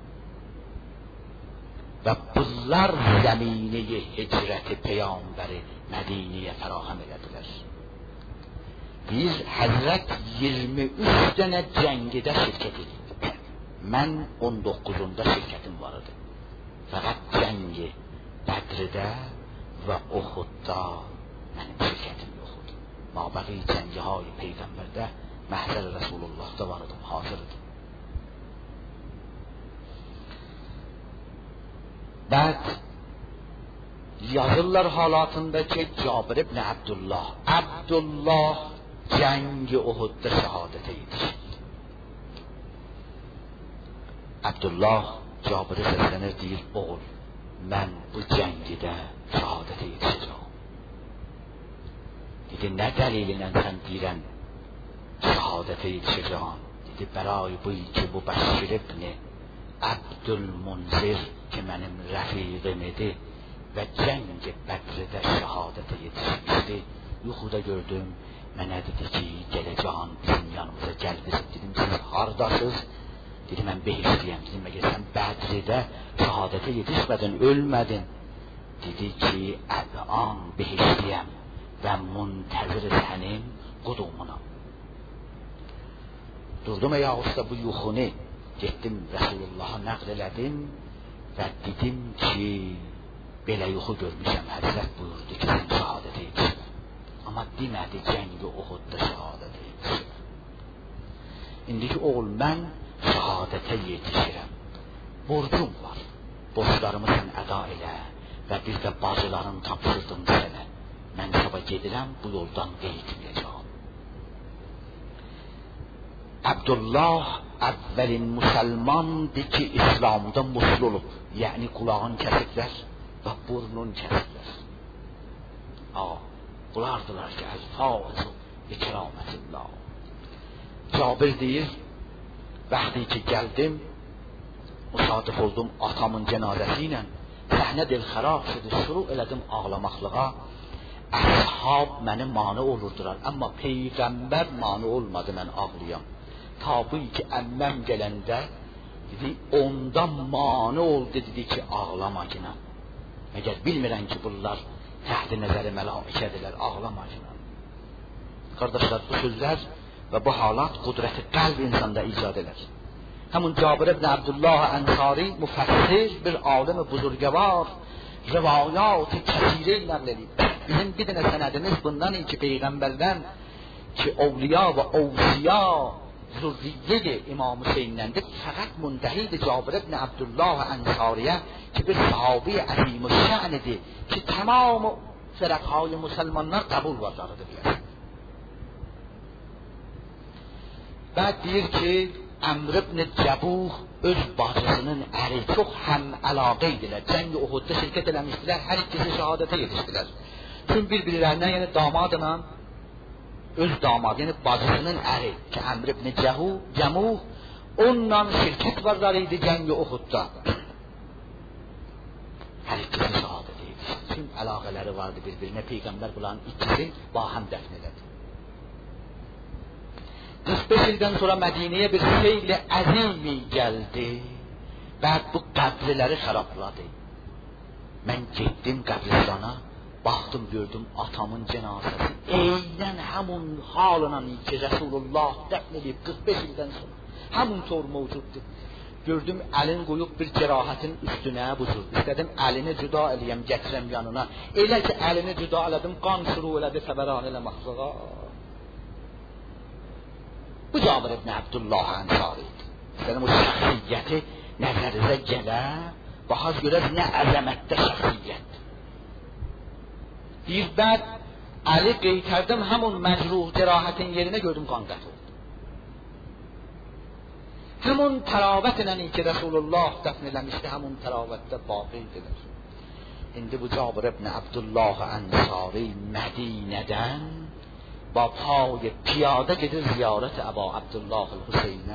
Və bunlar zəminəyə hicrəti peyğəmbəri Mədinəyə fərahəm elədilər. Biz Həzrət 23 dənə cəngidə şirkət etdik. Mən 19-unda şirkətim var idi. Fəqət cəngi Bədrdə və Uhudda mənim şirkətim yoxdur. Mabəqi cəngiهای peyğəmbərdə məhzər Rəsulullahda var idim, hazır idim. Bəd yazırlar halatında ki Cabir ibn Abdullah cəngi Uhudda şəhadətə yetişdi. Abdullah Cabirə səslənir, deyir, oğul, mən bu cəngidə şəhadətə yetişəcəm. Dedi, nə dəlillə sən deyirən şəhadətə yetişəcəm? Dedi, برای بوی ki bu Bəşir ibn Abdülmunzir ki mənim rəfiqim idi və cəng Bədrdə şəhadətə yetişmişdi. Yuxuda gördüm, mənə dedi ki, gələcəm bizim yanımıza gəl bizim. Dedim, siz hardasınız? Dedi, mən behişliyəm. Dedim, məgər sən Bədrdə şəhadətə yetişmədin, ölmədin. Dedi ki, əl'an behişliyəm və müntəzir sənin qudumunam. Durdum ey ağusda bu yuxunu, getdim Rəsulullah'a nəql elədim və dedim ki, belə yuxu görmüşəm, Həzrət buyurdu ki, sən şəhadətə yetişmə. Amma demədi cəngi Uhudda şəhadətə yetişmə. İndiki oğul, mən şəhadətə yetişirəm. Borcum var. Borclarımı sən əda elə və bir də bacıların tapşırdım sənə. Mən sabah gedirəm, bu yoldan qeytməyəcəm. Abdullah əvvəlin müsəlmandır ki, İslamda musul olub. Yəni qulağın kəsiblər və burnun kəsiblər. Bunlardılar ki, əl-faizu bi keramətillah. Cabir deyir, vaxtı ki gəldim, müsadif oldum atamın cənazəsi ilə, səhnə dilxərab şedi, şuru elədim ağlamaqlığa. Ashab məni mane olurdular, amma Peyğəmbər mane olmadı, mən ağlayam. Ta bu ki əmməm gələndə dedi, ondan mane oldu, dedi ki ağlama günah. Məgər bilmirən ki bunlar təhti nəzəri mələikədirlər, ağlama günah. Qardaşlar, bu sözlər və bu halat qudrəti qəlb insanda icad edər. Həmin Cabir ibn Abdullah Ənsari müfəssir bir alim-i buzurgəvar rivayat-ı kəsirə nəql edib. Bizim bir dənə sənədimiz bundan ki Peyğəmbərdən ki evliya və ovsiya zürriyyəyi İmam Hüseyn'dendir. Fəqət müntəhid Cabir ibn Abdullah Ənsariyə ki bir sahabi əzim-i şə'nidir ki tamam fərəqhay müsəlmanlar qəbul varlarıdır deyər. Bəd deyir ki Əmr ibn Cəbuh öz bacısının əri çox həm əlaqə idilər. Cəng-i Uhudda şirkət eləmişdilər, hər ikisi şəhadətə yetişdilər. Tüm bir-birlərindən, yəni damadla öz damad, yəni bacısının əri ki Əmr ibn Cəmuh onunla şirkət varları idi Cəng-i Uhudda. Hər ikisi şəhadətə yetişdi. Tüm əlaqələri vardı bir-birinə. Peyğəmbər bunların ikisi bahəm dəfn elədi. 45 ildən sonra Mədinəyə bir xeyli əzimi gəldi və bu qəbirləri xarabladı. Mən getdim qəbristana, baxdım, gördüm atamın cənazəsi eynən həmin halına ki Rəsulullah dəfn edib 45 ildən sonra həmin tor mövcuddur. Gördüm əlin qoyub bir cərahətin üstünə buzur. İstədim əlini cüda eləyəm, gətirəm yanına. Elə ki əlini cüda elədim, qan şuru elədi Təbəran ilə məxluqa. Bu Cabir ibn Abdullah Ənsari idi. İstədim o şəxsiyyəti nəzərinizə gələ, baxaz görəz nə əzəmətdə şəxsiyyət. Bir bəd əli qeytərdim, həmin məcruh cərahətin yerinə gördüm qan qət oldu. Həmin təravətlə ki Rasulullah dəfn eləmişdi, həmin təravətdə baqidir. İndi bu Cabir ibn Abdullah Ənsari Mədinədən با پای پیاده gedir ziyarət Əbu Abdullah Hüseynə.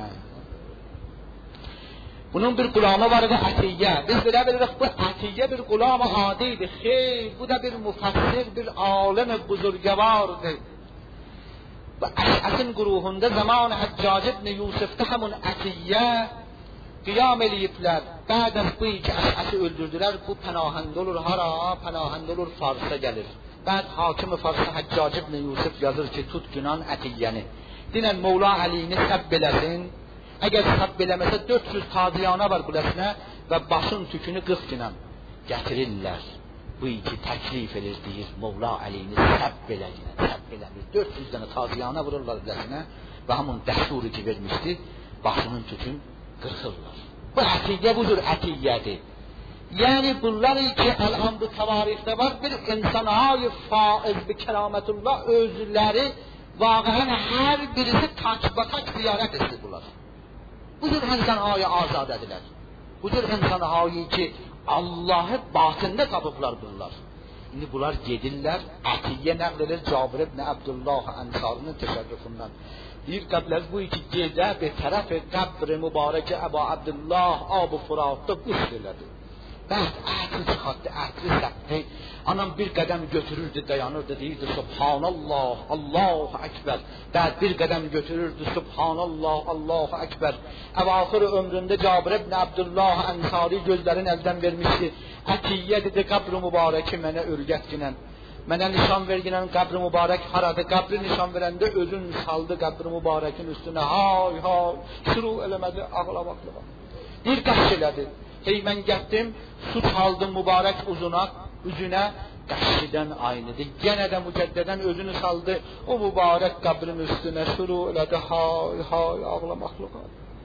Bunun bir qulamı var idi Ətiyyə. Biz belə bilirik bu Ətiyyə bir qulam adidir. Xeyr, bu da bir müfəssir, bir alim buzurgəvardır. Və Əş'əsin quruhunda zaman Həccac ibn Yusuf'da həmin Ətiyyə qiyam eləyiblər. Bəd az bu ki Əş'əsi öldürdülər. Bu pənahəndə olur hara? Pənahəndə olur Fars'a gəlir. Bəd hakim-i Fars'a Həccac ibn Yusuf yazır ki tut günan Ətiyyəni. Dinən Mevla Əliyini səbb eləsin. Əgər səbb eləməsə 400 tadiyanə var buləsinə və başın tükünü 40 günan gətirirlər. Bu iki təklif edir deyir Mevla Əliyini səbb eləsin. Səbb eləmir. 400 dənə tadiyanə vururlar buləsinə və həmin dəsturu ki vermişdi başının tükün qırxırlar. Bu Ətiyyə budur Ətiyyədir. Yəni bunlar ki əlham bu təvarixdə var bir insanay faiz bi kəramətullah özləri vaqəən hər birisi tak-batak ziyarət edirlər. Budur insanay azadədirlər. Budur insanay ki Allah'ı batında tapıblar bunlar. İndi bunlar gedirlər Ətiyyə nəql edir Cabir ibn Abdullah Ənsarinin təşərrüfündən. Bir qəbləz bu iki gedə bir tərəf qəbr mübarək Əbu Abdullah Abu Furat'da qüsl elədi. Bəd ətri çıxartdı, ətri səpdi. Anam bir qədəm götürürdü, dayanırdı, deyirdi Subhanallah, Allahu Ekber. Bəd bir qədəm götürürdü, Subhanallah, Allahu Ekber. Əvaxır ömründə Cabir ibn Abdullah Ənsari gözlərini əldən vermişdi. Ətiyyə dedi, qəbr-i mübarəki mənə ürgətginən. Mənə nişan verginən qəbr-i mübarək haradı. Qəbri nişan verəndə özün saldı qəbr-i mübarəkin üstünə. Hay hay, şuru eləmədi, ağlamaqlığa. Bir qəş elədi. Hey mən getdim, su çaldım mübarək üzünə, qəşidən aynıdır. Yenə də mücəddədən özünü saldı, o mübarək qəbrin üstünə şuru elədi, hay hay ağlamaqlığa.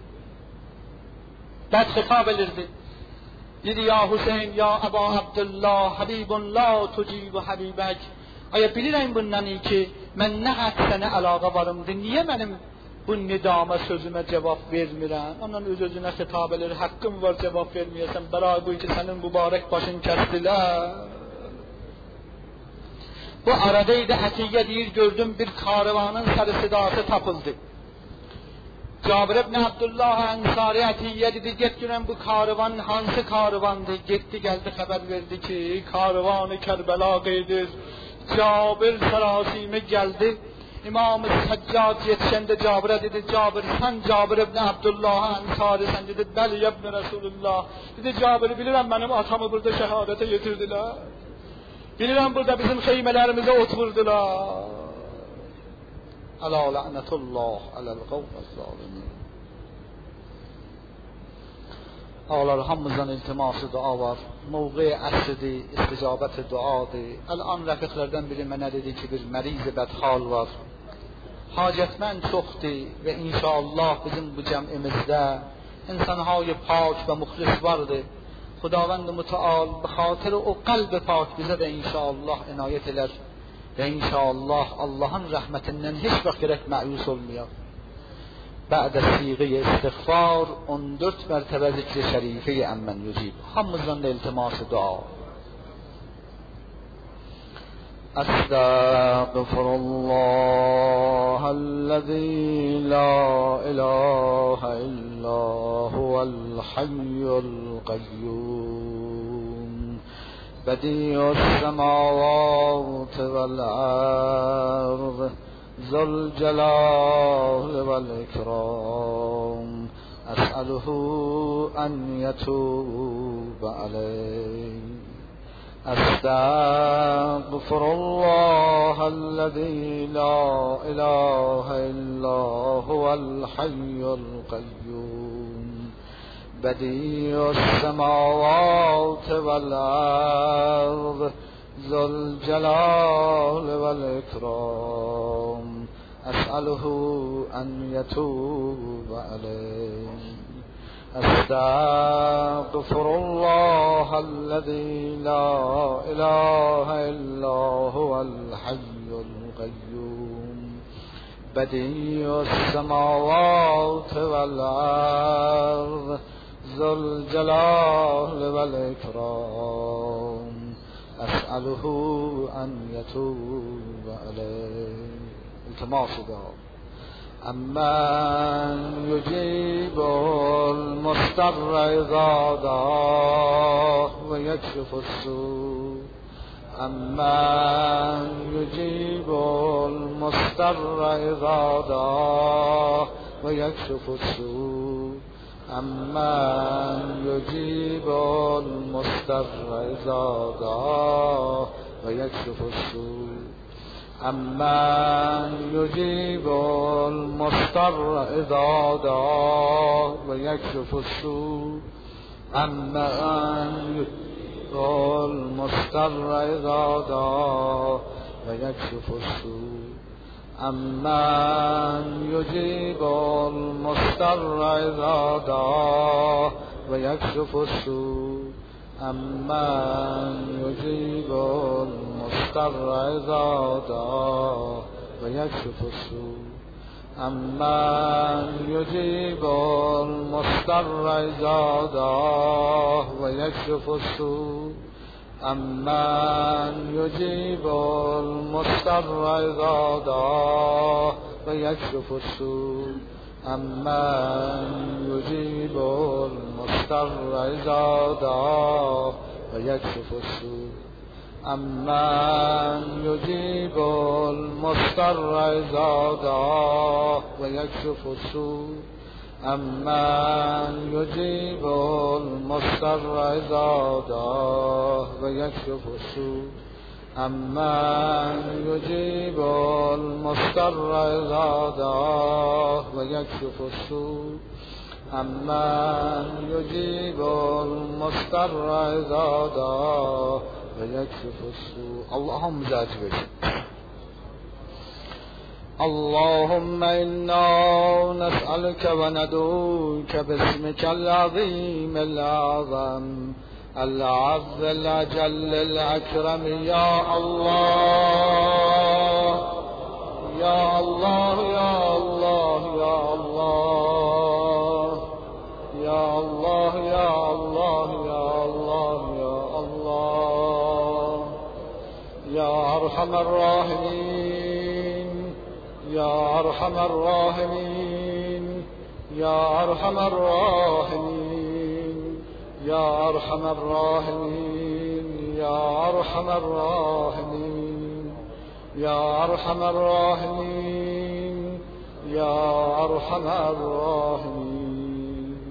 Bəd xitab edirdi. Dedi, ya Hüseyin, ya Əbu Abdullah, Habibun la tucibu Habibək. Aya bilirəm bundan ki, mən nə qəd sənə əlaqə varımdır, niyə mənim bu nidama sözümə cevap vermirəm? Ondan öz-özünə xitab edir, haqqım var cevap verməyəsən, bəray bu ki sənin mübarək başın kəsdilər. Bu aradaydı Ətiyyə deyir, gördüm bir karvanın sarı sidası tapıldı. Cabir ibn Abdullah Ənsari Ətiyyə dedi, get görən bu karvan hansı karvandır? Getdi, gəldi, xəbər verdi ki, karvanı Kərbəla qeydir. Cabir sarosime geldi. İmam-ı Saccad yetişende Cabir'e dedi, Cabir sen Cabir ibn Abdullah Ensari sen dedi, bəli ibn Resulullah. Dedi Cabir bilirəm benim atamı burada şehadete getirdiler. Bilirəm burada bizim xeymelerimize oturdular. Ala la'netullah alel qavmez zalimin. Ağlar hamımızdan iltiması dua var. Mövqe əsridir, isticabət duadır. Əl-an rəfiqlərdən biri mənə dedi ki, bir məriz-i bədhal var. Hacətmən çoxdur və inşallah bizim bu cəmimizdə insanhay pak və muxlis vardır. Xudavand müteal به خاطر o qalb pak bizə də inşallah inayət elər və inşallah Allahın rəhmətindən heç vaxt gərək məyus olmayaq. بعد صيغه استغفار 14 مرتبه ذکر شریفه امن یجیب. هممızdan da iltimas dua. استغفر الله الذي لا اله الا هو الحي القيوم بديع السماوات والارض ذو الجلال والإكرام أسأله أن يتوب علي. أستغفر الله الذي لا إله إلا هو الحي القيوم بديع السماوات والأرض ذو الجلال والإكرام أسأله أن يتوب علي. أستغفر الله الذي لا إله إلا هو الحي القيوم بديع السماوات والأرض ذو الجلال والإكرام أسأله أن يتوب عليه. التماس دعاء. أمن يجيب المضطر إذا دعاه ويكشف السوء. أمن يجيب المضطر إذا دعاه ويكشف السوء. أمن يجيب المضطر إذا دعاه ويكشف السوء. أمن يجيب المضطر إذا دعاه ويكشف السوء. أمن يجيب المضطر إذا دعاه ويكشف السوء. أمن يجيب المضطر إذا دعاه ويكشف السوء. أمن يجيب المضطر إذا دعاه ويكشف السوء. أمن يجيب المضطر إذا دعاه ويكشف السوء. أمن يجيب المضطر إذا دعاه ويكشف السوء. أمن يجيب المضطر إذا دعاه ويكشف السوء. أمن يجيب المضطر إذا دعاه ويكشف السوء. أمن يجيب المضطر إذا دعاه ويكشف السوء. أمن يجيب المضطر إذا دعاه ويكشف السوء. أمن يجيب المضطر إذا دعاه ويكشف السوء. اللهم زاجبك. اللهم إنا نسألك وندعوك باسمك العظيم الأعظم العز الأجل الأكرم. يا الله يا الله يا الله يا الله يا الله يا الله يا الله يا الله يا أرحم الراحمين يا أرحم الراحمين يا أرحم الراحمين يا أرحم الراحمين يا أرحم الراحمين یا ارحم الراحمین یا ارحم الراحمین.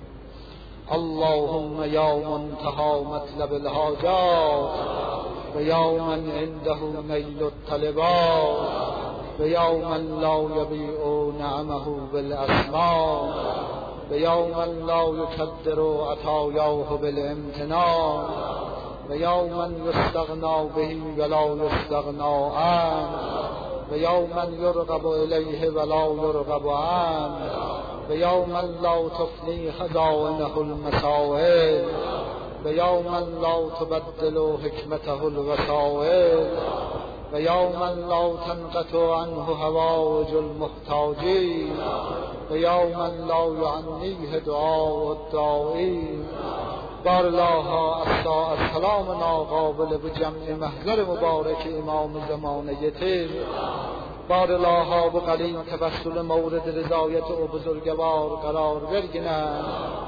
اللهم یا منتهى مطلب الحاجات و یا من عنده نیل الطلبات و یا من لا یبیع نعمه بالاسمان و یا من لا یکدر عطایاه بالامتنان و یا من یستغنا به ولا یستغنا عنه و یا من یرغب الیه ولا یرغب عنه و یا من لا تفنی خزائنه المسائل و یا من لا تبدل حکمته الوسائل و یا من لا تنقطع عنه حوائج المحتاجین و یا من لا یعنیه دعاء الداعین. بار الله السلام ناقابل به جمع محضر مبارک امام زمانه تیر. بار الله به قلیل توسل مورد رضایت او بزرگوار قرار برگنن.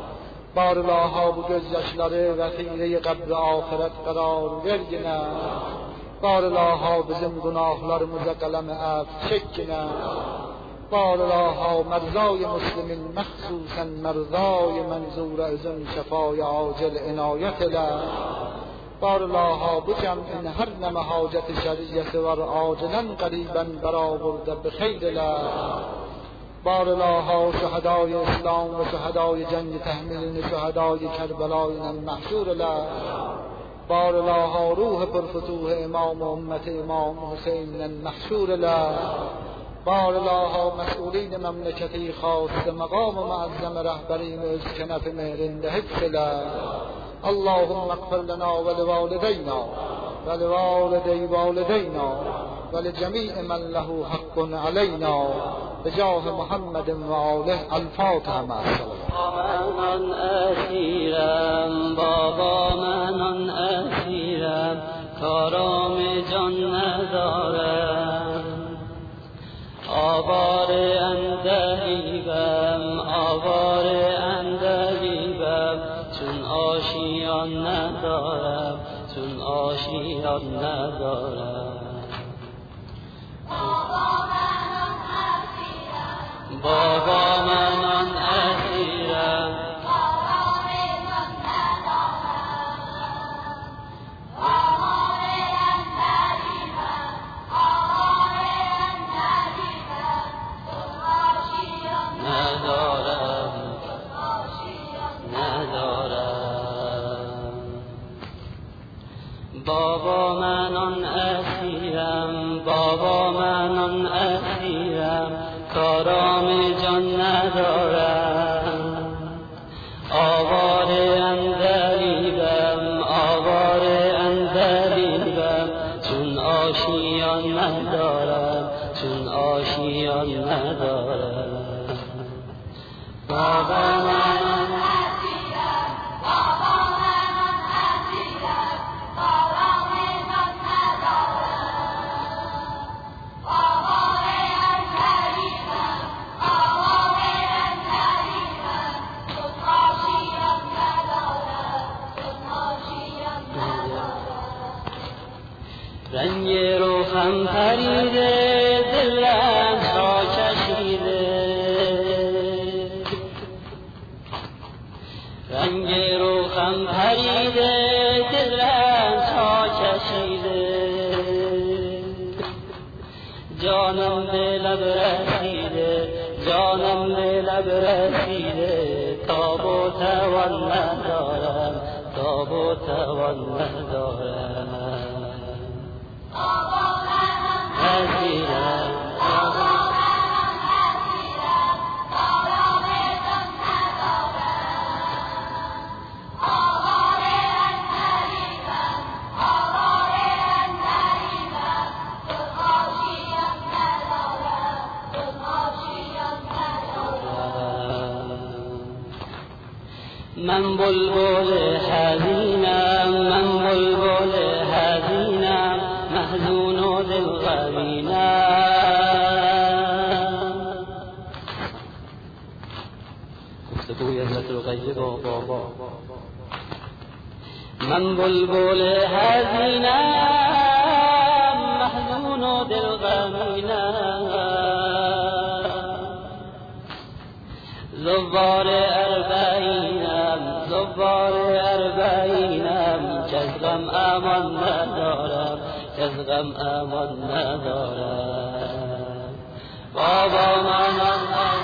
بار الله به gözyaşları ve xire qabr ahiret قرار برگنن. بار الله bizim günahlarımıza kalem af çekinen. بار الله مرضای مسلمین مخصوصا مرضای منظور ازن شفای عاجل عنایت له. بار الله بجمع هر نم حاجت شریعت ور عاجلا قریبا برآورده بخیر له. بار الله شهدای اسلام و شهدای جنگ تحمیل شهدای کربلای محشور له. بار الله روح پرفتوح امام امت امام حسین محشور له. بار الله مسئولین مملکتی خواست مقام معظم رهبرین از کنف مهرنده حفظله. اللهم اغفر لنا ولوالدینا ولوالدی والدینا ولجمیع من له حق علینا بجاه محمد و آله. الفاتحه مع الصلوات. من اسیرم بابا، من اسیرم کارام جان ندارم. آوار اندهیبم آوار اندهیبم چون آشیان ندارم چون آشیان ندارم. بابا من آن اسیرم بابا من آن اسیرم بابا من آن اسیرم کارام جان ندارم. آوار اندریبم آوار اندریبم چون آشیان ندارم چون آشیان ندارم. بابا من رنگ روحم پریده دلم تا کشیده. رنگ روحم پریده دلم تا کشیده. جانم به لب رسیده جانم به لب رسیده. تاب و توان ندارم تاب و توان ندارم. من بلبل حزینم من بلبل حزینم محزون و دل غمینم. گفتگوی حضرت رقیه با بابا. من بلبل حزینم محزون و دل زوار اربعینم که از غم امان ندارم بابا منان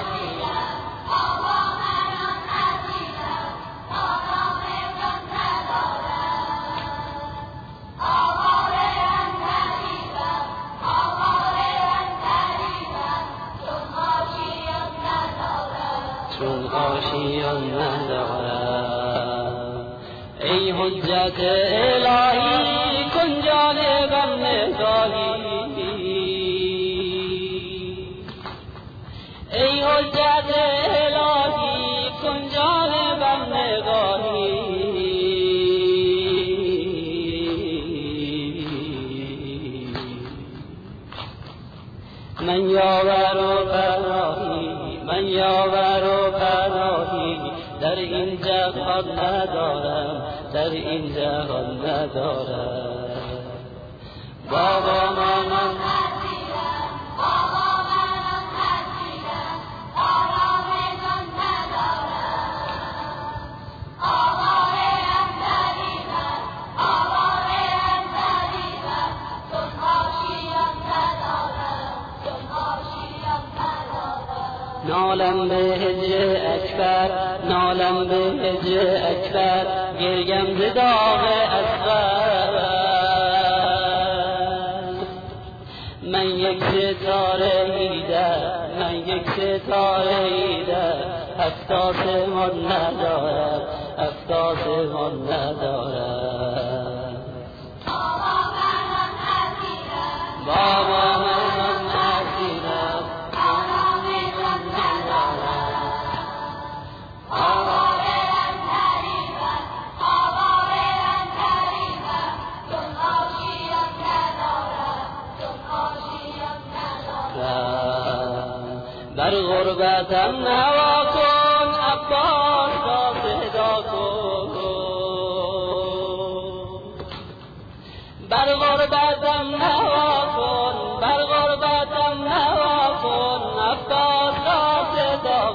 چون آشیان ندارم ای حجت الهی کن جانبم نگاهی ای حجت الهی کن جانبم نگاهی من یاور و پناهی در این جهان ندارم بابا منان نالم به هجر اکبر گریم ز داغ اصغر من یک ستاره ایده هفت آسمان ندارد بابا منان اسیرم بر غربتم نوا کن عباس را صدا کن بر غربتم نوا کن عباس را صدا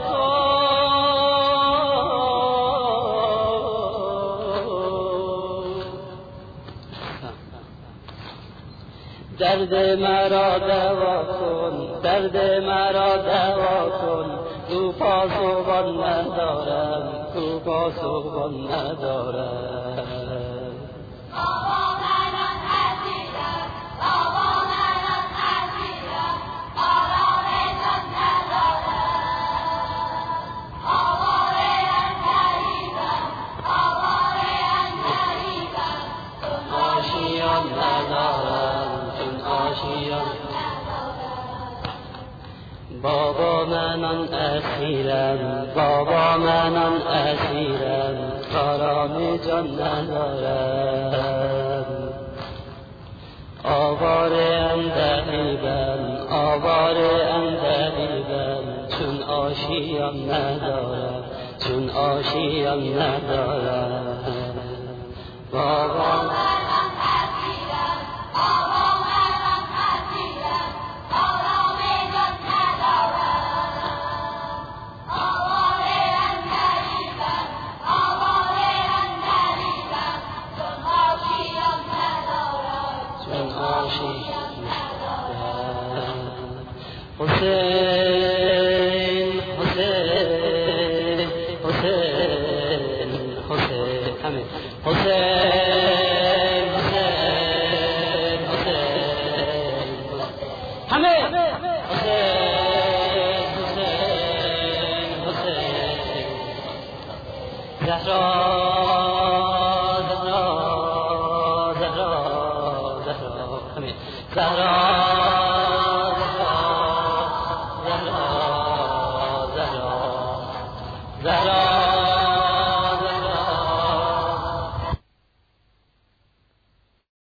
کن درد مرا دوا کن تو پاسبان ندارم بابا منان اسیرم آرام جان ندارم آواره اندهیبم چون آشیان ندارم بابا زهرا